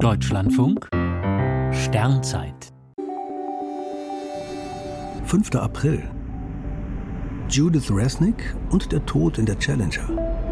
Deutschlandfunk Sternzeit 5. April. Judith Resnik und der Tod in der Challenger.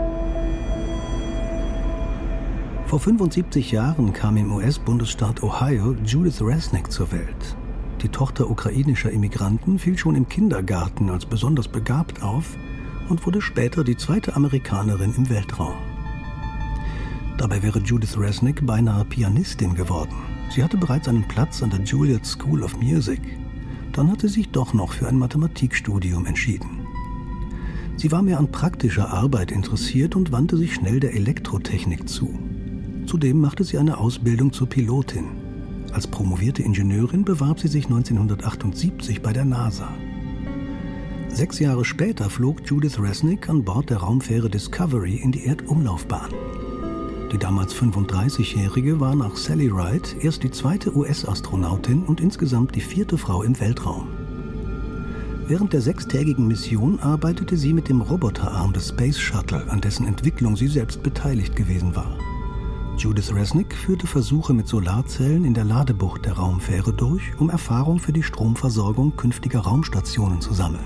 Vor 75 Jahren kam im US-Bundesstaat Ohio Judith Resnik zur Welt. Die Tochter ukrainischer Immigranten fiel schon im Kindergarten als besonders begabt auf und wurde später die zweite Amerikanerin im Weltraum. Dabei wäre Judith Resnik beinahe Pianistin geworden. Sie hatte bereits einen Platz an der Juilliard School of Music. Dann hatte sie sich doch noch für ein Mathematikstudium entschieden. Sie war mehr an praktischer Arbeit interessiert und wandte sich schnell der Elektrotechnik zu. Zudem machte sie eine Ausbildung zur Pilotin. Als promovierte Ingenieurin bewarb sie sich 1978 bei der NASA. 6 Jahre später flog Judith Resnik an Bord der Raumfähre Discovery in die Erdumlaufbahn. Die damals 35-Jährige war nach Sally Ride erst die zweite US-Astronautin und insgesamt die 4. Frau im Weltraum. Während der 6-tägigen Mission arbeitete sie mit dem Roboterarm des Space Shuttle, an dessen Entwicklung sie selbst beteiligt gewesen war. Judith Resnik führte Versuche mit Solarzellen in der Ladebucht der Raumfähre durch, um Erfahrung für die Stromversorgung künftiger Raumstationen zu sammeln.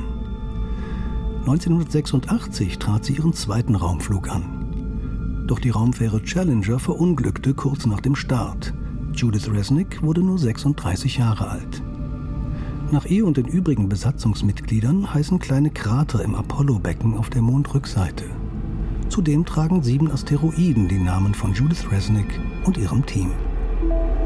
1986 trat sie ihren zweiten Raumflug an. Doch die Raumfähre Challenger verunglückte kurz nach dem Start. Judith Resnik wurde nur 36 Jahre alt. Nach ihr und den übrigen Besatzungsmitgliedern heißen kleine Krater im Apollo-Becken auf der Mondrückseite. Zudem tragen 7 Asteroiden die Namen von Judith Resnik und ihrem Team.